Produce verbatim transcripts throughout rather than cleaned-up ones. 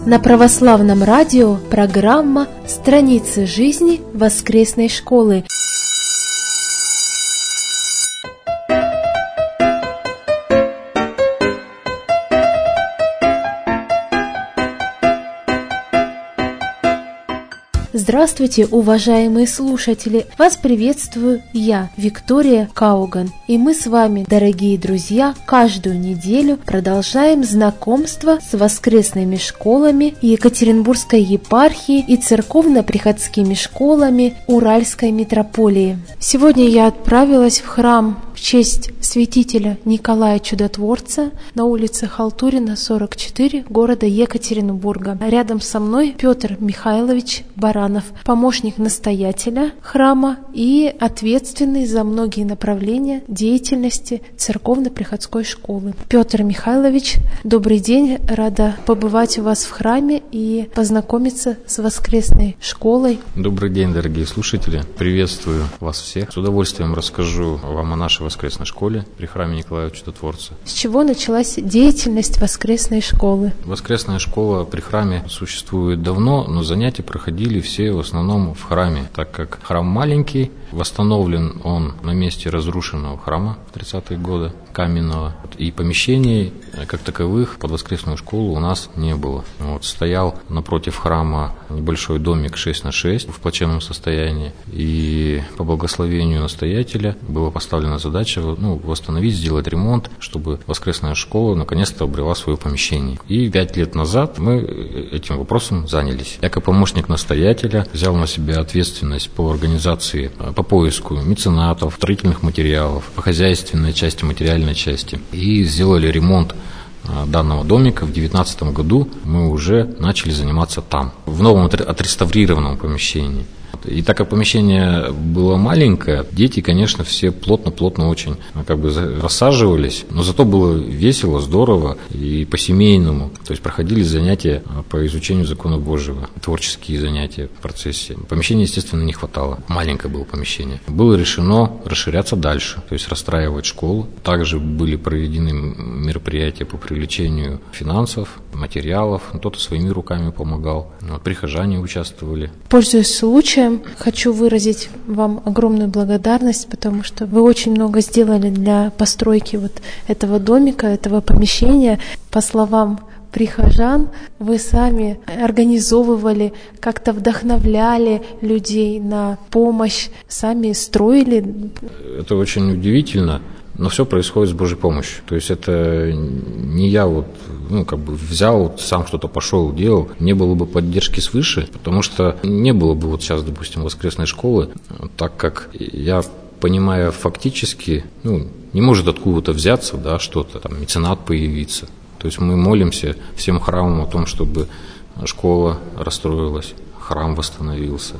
На православном радио программа «Страницы жизни воскресной школы». Здравствуйте, уважаемые слушатели! Вас приветствую я, Виктория Кауган. И мы с вами, дорогие друзья, каждую неделю продолжаем знакомство с воскресными школами Екатеринбургской епархии и церковно-приходскими школами Уральской митрополии. Сегодня я отправилась в храм в честь святителя Николая Чудотворца на улице Халтурина, сорок четыре, города Екатеринбурга. Рядом со мной Петр Михайлович Баранов, помощник настоятеля храма и ответственный за многие направления деятельности церковно-приходской школы. Петр Михайлович, добрый день, рада побывать у вас в храме и познакомиться с воскресной школой. Добрый день, дорогие слушатели, приветствую вас всех. С удовольствием расскажу вам о нашей воскресной школе при храме Николая Чудотворца. С чего началась деятельность воскресной школы? Воскресная школа при храме существует давно, но занятия проходили все в основном в храме, так как храм маленький, восстановлен он на месте разрушенного храма в тридцатые годы, каменного, и помещений как таковых под воскресную школу у нас не было. Вот, стоял напротив храма небольшой домик шесть на шесть в плачевном состоянии, и по благословению настоятеля была поставлена задача ну, восстановить, сделать ремонт, чтобы воскресная школа наконец-то обрела свое помещение. И пять лет назад мы этим вопросом занялись. Я как помощник настоятеля взял на себя ответственность по организации, по поиску меценатов, строительных материалов, по хозяйственной части, материальной части. И сделали ремонт данного домика. В две тысячи девятнадцатом году мы уже начали заниматься там, в новом отреставрированном помещении. И так как помещение было маленькое, дети, конечно, все плотно-плотно очень как бы рассаживались, но зато было весело, здорово и по-семейному. То есть проходили занятия по изучению закона Божьего, творческие занятия в процессе. Помещения, естественно, не хватало. Маленькое было помещение. Было решено расширяться дальше, то есть расстраивать школу. Также были проведены мероприятия по привлечению финансов, материалов. Кто-то своими руками помогал, прихожане участвовали. Пользуясь случаем, хочу выразить вам огромную благодарность, потому что вы очень много сделали для постройки вот этого домика, этого помещения. По словам прихожан, вы сами организовывали, как-то вдохновляли людей на помощь, сами строили. Это очень удивительно. Но все происходит с Божьей помощью. То есть это не я вот, ну, как бы взял, вот, сам что-то пошел, делал. Не было бы поддержки свыше, потому что не было бы вот сейчас, допустим, воскресной школы, так как я, понимая фактически, ну, не может откуда-то взяться, да, что-то, там, меценат появиться. То есть мы молимся всем храмам о том, чтобы школа расстроилась, храм восстановился.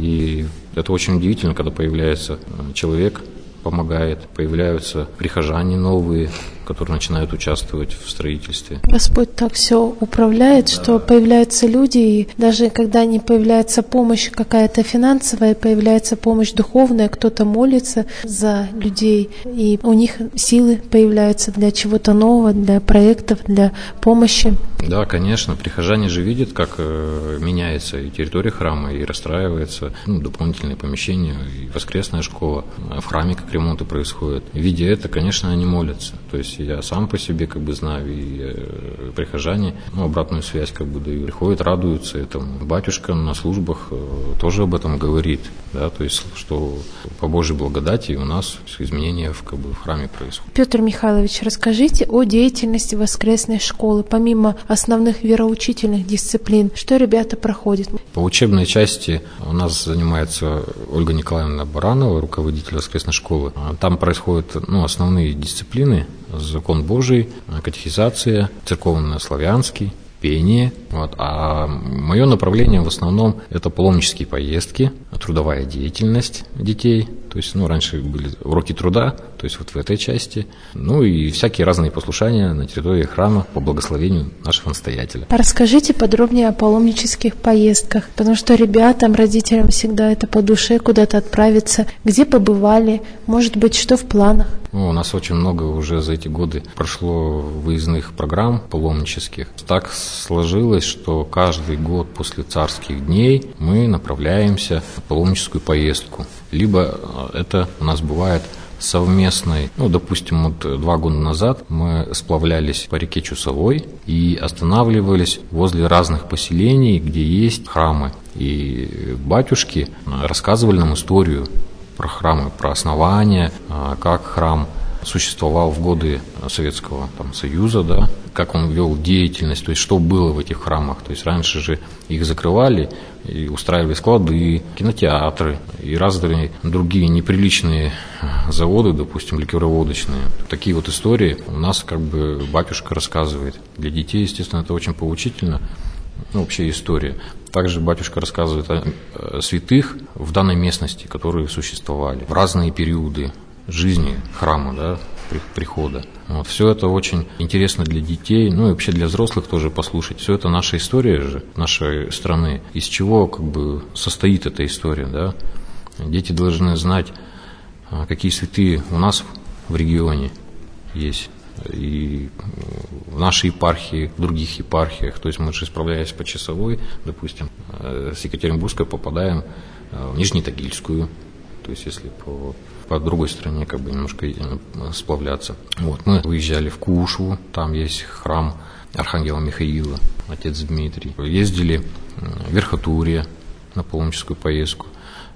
И это очень удивительно, когда появляется человек, помогает, появляются прихожане новые, которые начинают участвовать в строительстве. Господь так все управляет, да, что появляются люди, и даже когда не появляется помощь какая-то финансовая, появляется помощь духовная, кто-то молится за людей, и у них силы появляются для чего-то нового, для проектов, для помощи. Да, конечно, прихожане же видят, как э, меняется и территория храма, и расстраивается ну, дополнительные помещения, и воскресная школа, в храме как ремонты происходят. Видя это, конечно, они молятся. То есть я сам по себе как бы знаю, и э, прихожане ну, обратную связь как бы дают. Приходят, радуются этому. Батюшка на службах э, тоже об этом говорит, да, то есть, что по Божьей благодати у нас изменения в, как бы, в храме происходят. Петр Михайлович, расскажите о деятельности воскресной школы, помимо основных вероучительных дисциплин. Что ребята проходят? По учебной части у нас занимается Ольга Николаевна Баранова, руководитель воскресной школы. Там происходят ну, основные дисциплины: закон Божий, катехизация, церковно-славянский, пение. Вот. А мое направление в основном это паломнические поездки, трудовая деятельность детей. То есть, ну, раньше были уроки труда, то есть вот в этой части. Ну и всякие разные послушания на территории храма по благословению нашего настоятеля. Расскажите подробнее о паломнических поездках, потому что ребятам, родителям всегда это по душе, куда-то отправиться. Где побывали? Может быть, что в планах? Ну, у нас очень много уже за эти годы прошло выездных программ паломнических. Так сложилось, что каждый год после царских дней мы направляемся в паломническую поездку. Либо это у нас бывает совместной, ну, допустим, вот два года назад мы сплавлялись по реке Чусовой и останавливались возле разных поселений, где есть храмы. И батюшки рассказывали нам историю про храмы, про основание, как храм существовал в годы Советского там, Союза, да, как он вел деятельность, то есть что было в этих храмах. То есть раньше же их закрывали и устраивали склады, кинотеатры и разные другие неприличные заводы, допустим, ликероводочные. Такие вот истории у нас как бы батюшка рассказывает. Для детей, естественно, это очень поучительно. Ну, вообще история. Также батюшка рассказывает о святых в данной местности, которые существовали в разные периоды жизни храма, да, прихода. Вот. Все это очень интересно для детей, ну и вообще для взрослых тоже послушать. Все это наша история же, нашей страны. Из чего как бы состоит эта история, да? Дети должны знать, какие святые у нас в регионе есть. И в нашей епархии, в других епархиях. То есть мы же, справляясь по Часовой, допустим, с Екатеринбургской попадаем в Нижнетагильскую. То есть если по, по другой стороне как бы немножко сплавляться. Вот, мы выезжали в Кушву, там есть храм Архангела Михаила, отец Дмитрий. Ездили в Верхотурье на паломническую поездку.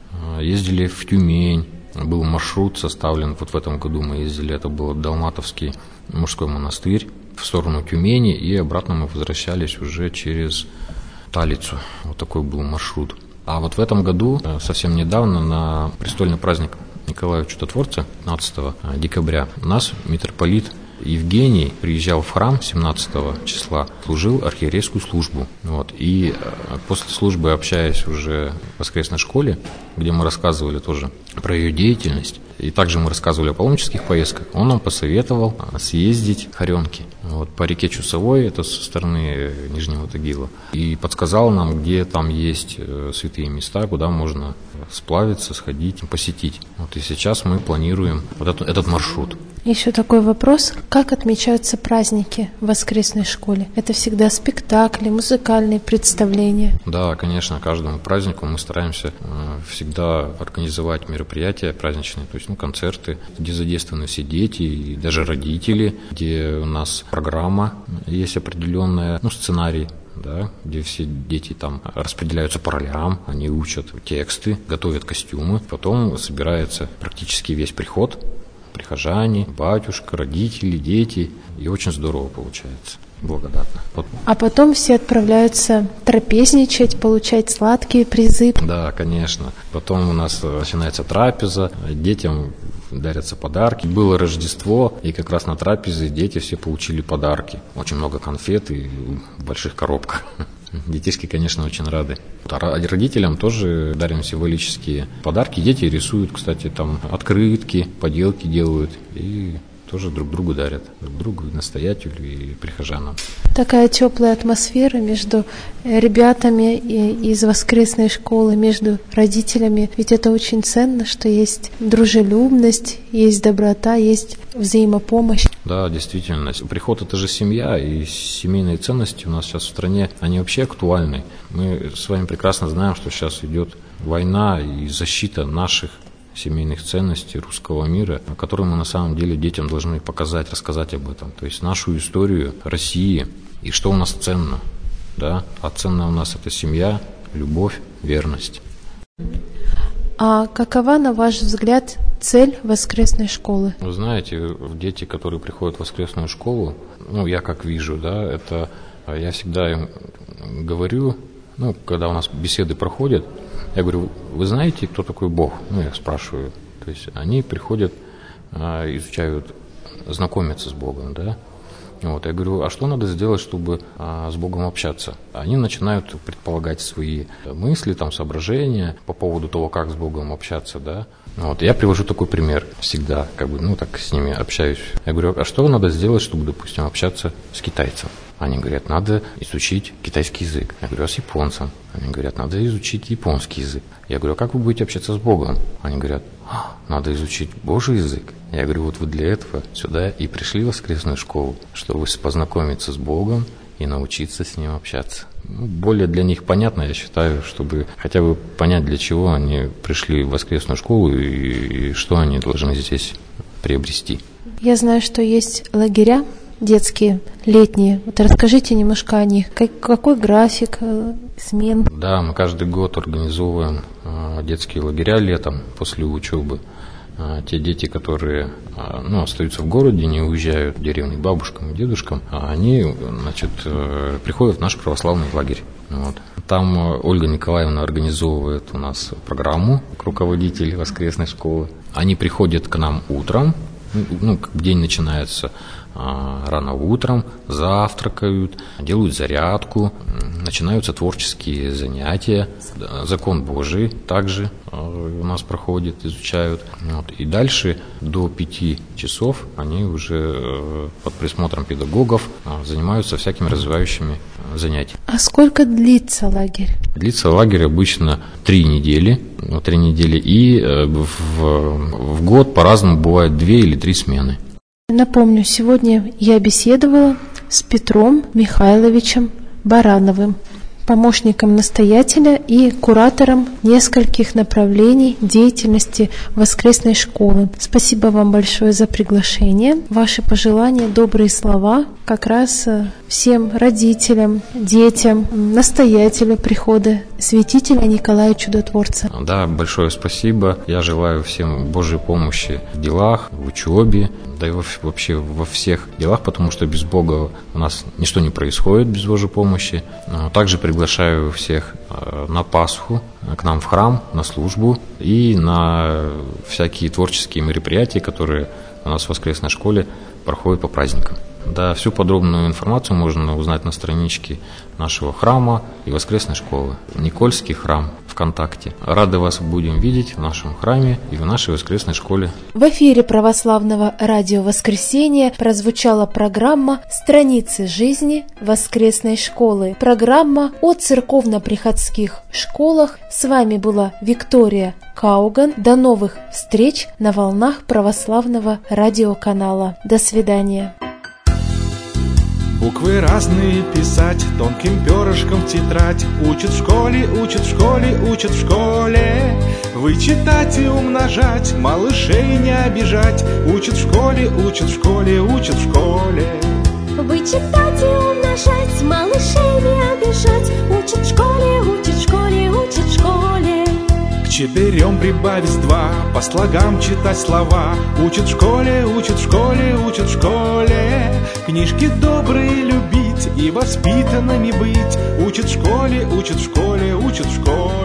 Ездили в Тюмень. Был маршрут составлен, вот в этом году мы ездили, это был Далматовский мужской монастырь в сторону Тюмени, и обратно мы возвращались уже через Талицу. Вот такой был маршрут. А вот в этом году, совсем недавно, на престольный праздник Николая Чудотворца, пятнадцатого декабря, у нас митрополит Евгений приезжал в храм семнадцатого числа, служил архиерейскую службу. Вот. И после службы, общаясь уже в воскресной школе, где мы рассказывали тоже про ее деятельность, и также мы рассказывали о паломнических поездках, он нам посоветовал съездить в Хоренки. Вот, по реке Чусовой, это со стороны Нижнего Тагила, и подсказал нам, где там есть святые места, куда можно сплавиться, сходить, посетить. Вот, и сейчас мы планируем вот этот, этот маршрут. Еще такой вопрос. Как отмечаются праздники в воскресной школе? Это всегда спектакли, музыкальные представления? Да, конечно, каждому празднику мы стараемся всегда организовать мероприятия праздничные, то есть ну, концерты, где задействованы все дети и даже родители, где у нас программа есть определенная, ну, сценарий, да, где все дети там распределяются по ролям, они учат тексты, готовят костюмы, потом собирается практически весь приход, прихожане, батюшка, родители, дети, и очень здорово получается, благодатно. Вот. А потом все отправляются трапезничать, получать сладкие призы. Да, конечно. Потом у нас начинается трапеза, детям дарятся подарки. Было Рождество, и как раз на трапезе дети все получили подарки. Очень много конфет и в больших коробках. Детишки, конечно, очень рады. А родителям тоже дарим символические подарки. Дети рисуют, кстати, там открытки, поделки делают и тоже друг другу дарят. Друг другу, настоятелю и прихожанам. Такая теплая атмосфера между ребятами из воскресной школы, между родителями. Ведь это очень ценно, что есть дружелюбность, есть доброта, есть взаимопомощь. Да, действительно. Приход – это же семья, и семейные ценности у нас сейчас в стране, они вообще актуальны. Мы с вами прекрасно знаем, что сейчас идет война и защита наших семейных ценностей русского мира, которые мы на самом деле детям должны показать, рассказать об этом. То есть нашу историю России и что у нас ценно. Да? А ценно у нас это семья, любовь, верность. А какова, на ваш взгляд, цель воскресной школы? Вы знаете, дети, которые приходят в воскресную школу, ну, я как вижу, да, это я всегда им говорю, ну, когда у нас беседы проходят, я говорю, вы знаете, кто такой Бог? Ну, я спрашиваю. То есть они приходят, изучают, знакомятся с Богом, да. Вот, я говорю, а что надо сделать, чтобы а, с Богом общаться? Они начинают предполагать свои мысли, там, соображения по поводу того, как с Богом общаться, да. Вот, я привожу такой пример всегда, как бы, ну, так с ними общаюсь. Я говорю, а что надо сделать, чтобы, допустим, общаться с китайцем? Они говорят, надо изучить китайский язык. Я говорю, а с японцем? Они говорят, надо изучить японский язык. Я говорю, а как вы будете общаться с Богом? Они говорят, а, надо изучить Божий язык. Я говорю, вот вы для этого сюда и пришли в воскресную школу, чтобы познакомиться с Богом и научиться с ним общаться. Ну, более для них понятно, я считаю, чтобы хотя бы понять, для чего они пришли в воскресную школу и, и что они должны здесь приобрести. Я знаю, что есть лагеря детские, летние. Вот расскажите немножко о них. Как, какой график э, смен? Да, мы каждый год организовываем э, детские лагеря летом после учебы. Э, те дети, которые э, ну, остаются в городе, не уезжают в деревню к бабушкам и дедушкам, они значит, э, приходят в наш православный лагерь. Вот. Там э, Ольга Николаевна организовывает у нас программу, руководитель воскресной школы. Они приходят к нам утром, ну, день начинается рано утром, завтракают, делают зарядку, начинаются творческие занятия. Закон Божий также у нас проходит, изучают. Вот. И дальше до пяти часов они уже под присмотром педагогов занимаются всякими развивающими занятиями. А сколько длится лагерь? Длится лагерь обычно три недели. Три недели. И в, в год по-разному бывает две или три смены. Напомню, сегодня я беседовала с Петром Михайловичем Барановым, помощником настоятеля и куратором нескольких направлений деятельности воскресной школы. Спасибо вам большое за приглашение. Ваши пожелания, добрые слова как раз всем родителям, детям, настоятелю прихода святителя Николая Чудотворца. Да, большое спасибо. Я желаю всем Божьей помощи в делах, в учебе, да и вообще во всех делах, потому что без Бога у нас ничто не происходит, без Божьей помощи. Также приглашаю всех на Пасху к нам в храм, на службу и на всякие творческие мероприятия, которые у нас в воскресной школе проходят по праздникам. Да, всю подробную информацию можно узнать на страничке нашего храма и воскресной школы. Никольский храм ВКонтакте. Рады вас будем видеть в нашем храме и в нашей воскресной школе. В эфире православного радио «Воскресенье» прозвучала программа «Страницы жизни воскресной школы». Программа о церковно-приходских школах. С вами была Виктория Кауган. До новых встреч на волнах православного радиоканала. До свидания. Буквы разные писать, тонким перышком в тетрадь. Учат в школе, учат в школе, учат в школе. Вычитать и умножать, малышей не обижать. Учат в школе, учат в школе, учат в школе. Вычитать и умножать, малышей не обижать. Учат в школе, учат в школе, учат в школе. К четырем прибавить два, по слогам читать слова. Учат в школе, учат в школе, учат в школе. Книжки добрые любить и воспитанными быть. Учат в школе, учат в школе, учат в школе.